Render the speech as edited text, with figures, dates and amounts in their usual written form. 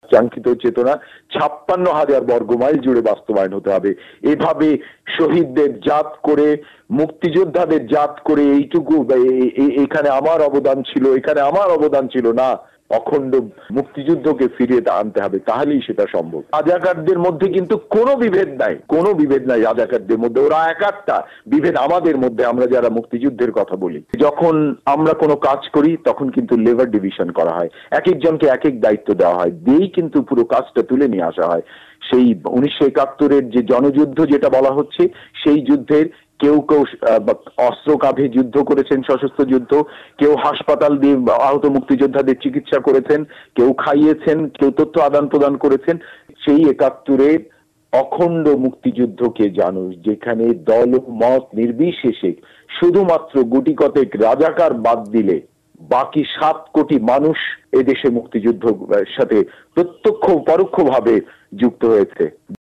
কাঙ্ক্ষিত চেতনা 56,000 বর্গমাইল জুড়ে বাস্তবায়ন হতে হবে। এভাবে শহীদদের জাত করে, মুক্তিযোদ্ধাদের জাত করে এইটুকু এখানে আমার অবদান ছিল, এখানে আমার অবদান ছিল না, অখণ্ড মুক্তিযুদ্ধকে ফিরিয়ে আনতে হবে, তাহলেই সেটা সম্ভব। রাজাকারদের মধ্যে কিন্তু কোনো বিভেদ নাই, কোনো বিভেদ নাই রাজাকারদের মধ্যে, ওরা এক একটা। বিভেদ আমাদের মধ্যে, আমরা যারা মুক্তিযুদ্ধের কথা বলি। যখন আমরা কোনো কাজ করি তখন কিন্তু লেবার ডিভিশন করা হয়, এক একজনকে এক এক দায়িত্ব দেওয়া হয়, দিয়েই কিন্তু পুরো কাজটা তুলে নিয়ে আসা হয়। সেই 1971-এর যে জনযুদ্ধ যেটা বলা হচ্ছে, সেই যুদ্ধের কেউ কেউ অস্ত্র কাঁধে যুদ্ধ করেছেন, সশস্ত্র যুদ্ধ, কেউ হাসপাতাল দিয়ে আহত মুক্তিযোদ্ধাদের চিকিৎসা করেছেন, কেউ খাইয়েছেন, কেউ তথ্য আদান প্রদান করেছেন। সেই 71-এর অখণ্ড মুক্তিযুদ্ধকে জানো, যেখানে দল মত নির্বিশেষে শুধুমাত্র গুটি কতেক রাজাকার বাদ দিলে বাকি 7 কোটি মানুষ এদেশে মুক্তিযুদ্ধের সাথে প্রত্যক্ষ পরোক্ষভাবে যুক্ত হয়েছে।